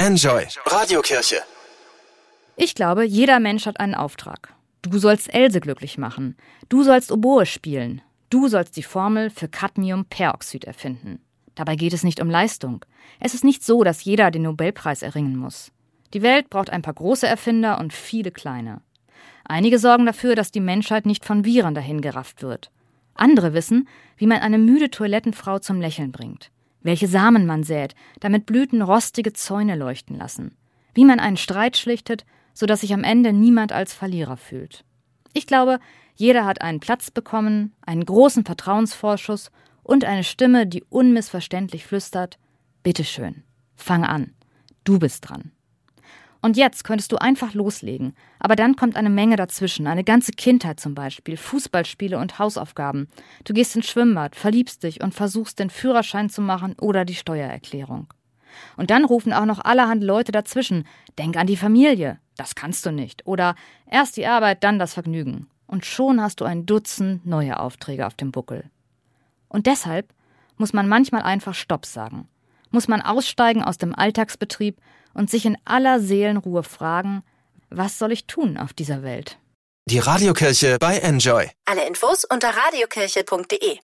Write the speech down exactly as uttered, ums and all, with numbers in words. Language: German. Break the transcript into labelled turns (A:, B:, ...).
A: Enjoy Radiokirche.
B: Ich glaube, jeder Mensch hat einen Auftrag. Du sollst Else glücklich machen. Du sollst Oboe spielen. Du sollst die Formel für Cadmiumperoxid erfinden. Dabei geht es nicht um Leistung. Es ist nicht so, dass jeder den Nobelpreis erringen muss. Die Welt braucht ein paar große Erfinder und viele kleine. Einige sorgen dafür, dass die Menschheit nicht von Viren dahingerafft wird. Andere wissen, wie man eine müde Toilettenfrau zum Lächeln bringt. Welche Samen man sät, damit Blüten rostige Zäune leuchten lassen. Wie man einen Streit schlichtet, sodass sich am Ende niemand als Verlierer fühlt. Ich glaube, jeder hat einen Platz bekommen, einen großen Vertrauensvorschuss und eine Stimme, die unmissverständlich flüstert: Bitteschön, fang an, du bist dran. Und jetzt könntest du einfach loslegen, aber dann kommt eine Menge dazwischen, eine ganze Kindheit zum Beispiel, Fußballspiele und Hausaufgaben. Du gehst ins Schwimmbad, verliebst dich und versuchst, den Führerschein zu machen oder die Steuererklärung. Und dann rufen auch noch allerhand Leute dazwischen: Denk an die Familie, das kannst du nicht. Oder erst die Arbeit, dann das Vergnügen. Und schon hast du ein Dutzend neue Aufträge auf dem Buckel. Und deshalb muss man manchmal einfach Stopp sagen. Muss man aussteigen aus dem Alltagsbetrieb und sich in aller Seelenruhe fragen: Was soll ich tun auf dieser Welt?
A: Die Radiokirche bei Enjoy.
C: Alle Infos unter radiokirche punkt de.